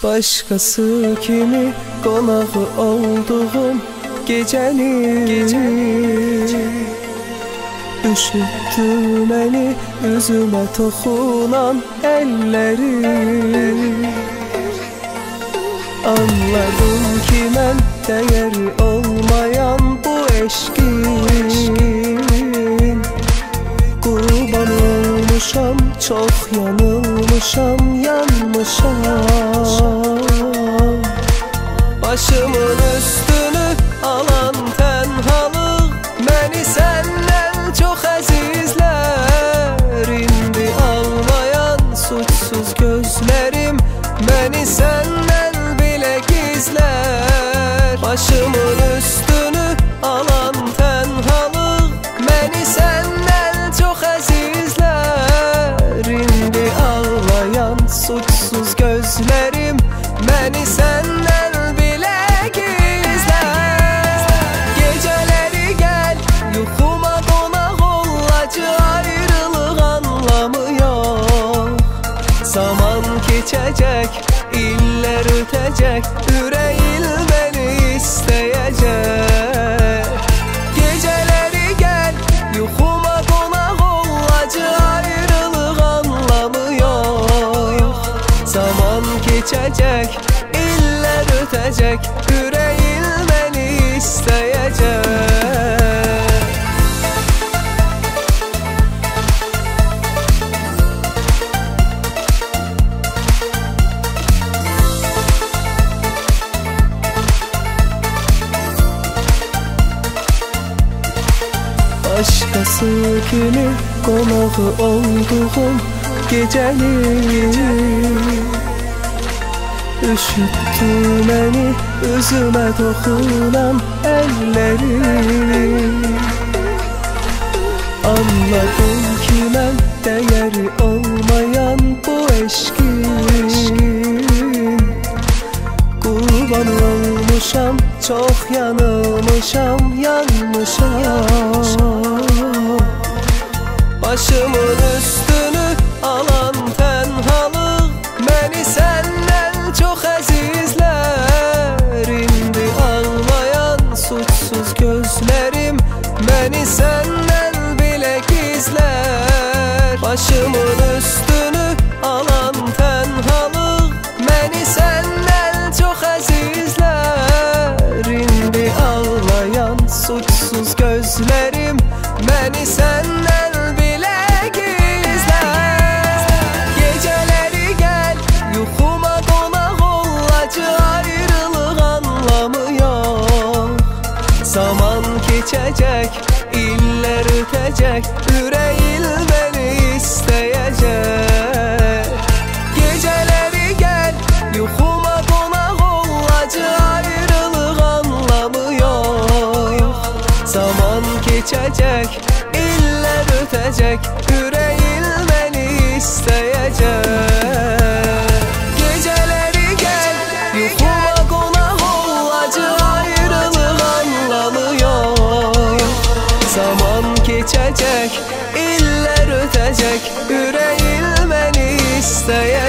Başkası kimi qonağı olduğum gecəni üşütdü məni üzümə toxunan əlləri. Anladım ki mən dəyəri olmayan bu eşqin qurban olmuşam, çox yanılmışam, yanmışam. Başımın üstünü alan tənhalıq məni səndən çox əzizlər. İndi ağlayan suçsuz gözlərim məni səndən belə gizlər. Başımın üstünü alan tənhalıq məni səndən çox əzizlər. İndi ağlayan suçsuz gözlərim məni səndən belə gizlər. Gecələri gəl yuxuma qonaq ol, acı ayrılıq anlamı yox. Zaman keçəcək, illər ötəcək, ürəyim məni istəyəcək. Gecələri gəl yuxuma qonaq ol, acı ayrılıq anlamı yox. Zaman keçəcək, illər ötəcək, ürəyim məni istəyəcək. Başkası kimi qonağı olduğum gecəni üşütdü məni üzümə toxunan əlləri. Anladım ki mən dəyəri olmayan bu eşqin qurban olmuşam, çox yanılmışam, yanmışam. Başımın üstünü alan tənhalıq məni səndən çox əzizlər. İndi ağlayan suçsuz gözlərim məni səndən belə gizlər. Başımın üstünü alan tənhalıq məni səndən çox əzizlər. İndi ağlayan suçsuz gözlərim məni səndən belə gizlər. Gecələri gəl yuxuma qonaq ol, acı ayrılıq anlamı yox. Zaman keçəcək, illər ötəcək, ürəyim məni istəyəcək. Gecələri gəl yuxuma qonaq ol, acı ayrılıq anlamı yox. Zaman keçəcək, illər ötəcək, ürəyim məni istəyəcək. Gecələri gəl yuxuma qonaq ol, acı ayrılıq anlamı yox. Zaman keçəcək, illər ötəcək, ürəyim məni istəyəcək.